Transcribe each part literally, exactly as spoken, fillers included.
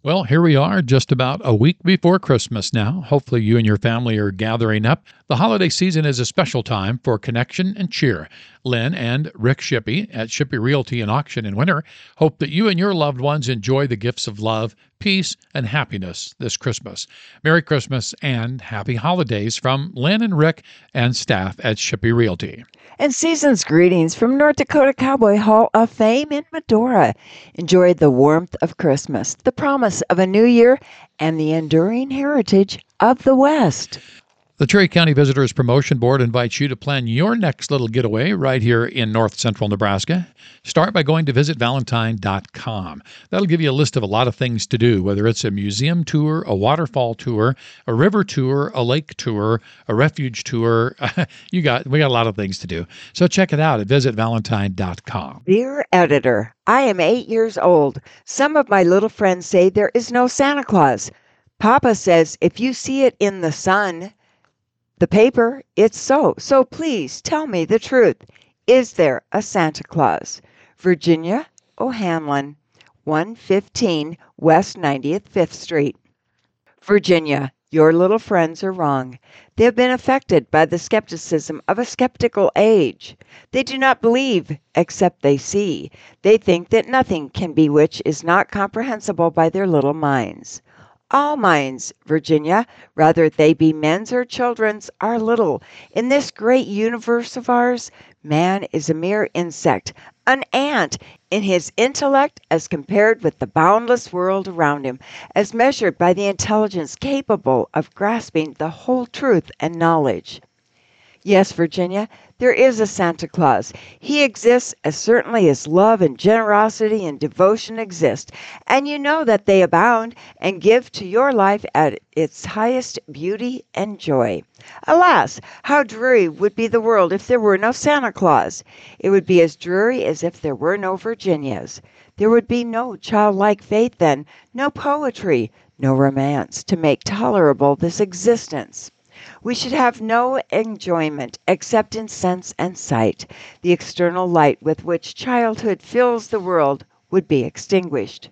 Well, here we are, just about a week before Christmas now. Hopefully, you and your family are gathering up. The holiday season is a special time for connection and cheer. Lynn and Rick Shippey at Shippey Realty and Auction in Winter hope that you and your loved ones enjoy the gifts of love, peace, and happiness this Christmas. Merry Christmas and happy holidays from Lynn and Rick and staff at Shippey Realty. And season's greetings from North Dakota Cowboy Hall of Fame in Medora. Enjoy the warmth of Christmas, the promise of a new year, and the enduring heritage of the West. The Cherry County Visitors Promotion Board invites you to plan your next little getaway right here in north central Nebraska. Start by going to visit valentine dot com. That'll give you a list of a lot of things to do, whether it's a museum tour, a waterfall tour, a river tour, a lake tour, a refuge tour. you got we got a lot of things to do. So check it out at visit valentine dot com. Dear editor, I am eight years old. Some of my little friends say there is no Santa Claus. Papa says if you see it in the sun, the paper, it's so. So please tell me the truth. Is there a Santa Claus? Virginia O'Hanlon, one fifteen West ninety-fifth Street. Virginia, your little friends are wrong. They have been affected by the skepticism of a skeptical age. They do not believe except they see. They think that nothing can be which is not comprehensible by their little minds. All minds, Virginia, whether they be men's or children's, are little. In this great universe of ours, man is a mere insect, an ant, in his intellect as compared with the boundless world around him, as measured by the intelligence capable of grasping the whole truth and knowledge. Yes, Virginia, there is a Santa Claus. He exists as certainly as love and generosity and devotion exist, and you know that they abound and give to your life at its highest beauty and joy. Alas, how dreary would be the world if there were no Santa Claus. It would be as dreary as if there were no Virginias. There would be no childlike faith then, no poetry, no romance to make tolerable this existence. We should have no enjoyment except in sense and sight. The external light with which childhood fills the world would be extinguished.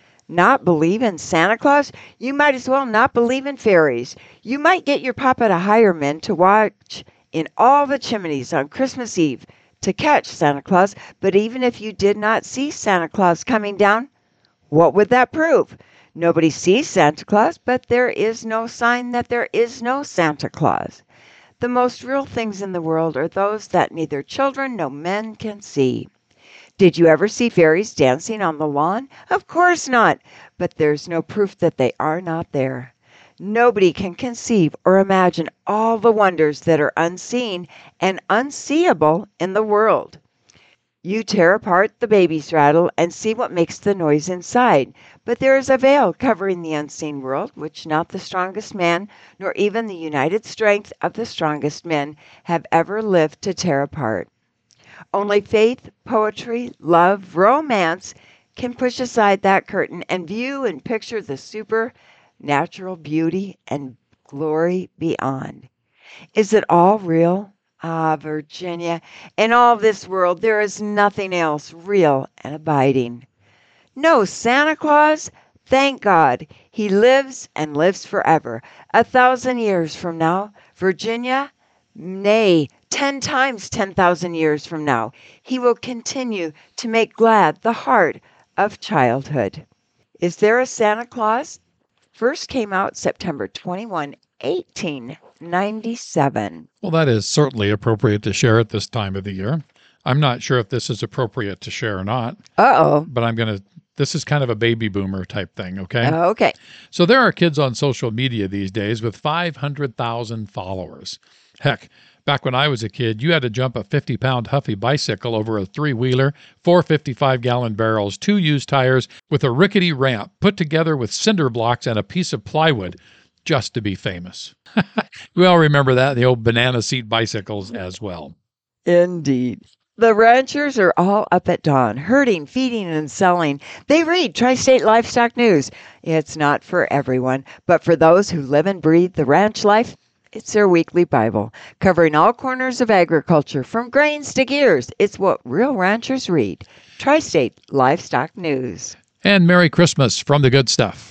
Not believe in Santa Claus? You might as well not believe in fairies. You might get your papa to hire men to watch in all the chimneys on Christmas Eve to catch Santa Claus, but even if you did not see Santa Claus coming down, what would that prove? Nobody sees Santa Claus, but there is no sign that there is no Santa Claus. The most real things in the world are those that neither children nor men can see. Did you ever see fairies dancing on the lawn? Of course not, but there's no proof that they are not there. Nobody can conceive or imagine all the wonders that are unseen and unseeable in the world. You tear apart the baby's rattle and see what makes the noise inside. But there is a veil covering the unseen world, which not the strongest man, nor even the united strength of the strongest men, have ever lived to tear apart. Only faith, poetry, love, romance can push aside that curtain and view and picture the supernatural beauty and glory beyond. Is it all real? Ah, Virginia, in all this world there is nothing else real and abiding. No Santa Claus? Thank God, he lives and lives forever. A thousand years from now, Virginia, nay, ten times ten thousand years from now, he will continue to make glad the heart of childhood. Is There a Santa Claus? First came out September twenty-first, eighteen ninety-seven. Well, that is certainly appropriate to share at this time of the year. I'm not sure if this is appropriate to share or not. Uh-oh. But I'm going to, this is kind of a baby boomer type thing, okay? Uh, okay. So there are kids on social media these days with five hundred thousand followers. Heck, back when I was a kid, you had to jump a fifty-pound Huffy bicycle over a three-wheeler, four fifty-five-gallon barrels, two used tires, with a rickety ramp put together with cinder blocks and a piece of plywood, just to be famous. We all remember that, the old banana seat bicycles as well. Indeed. The ranchers are all up at dawn, herding, feeding, and selling. They read Tri-State Livestock News. It's not for everyone, but for those who live and breathe the ranch life, it's their weekly Bible, covering all corners of agriculture, from grains to gears. It's what real ranchers read. Tri-State Livestock News. And Merry Christmas from the good stuff.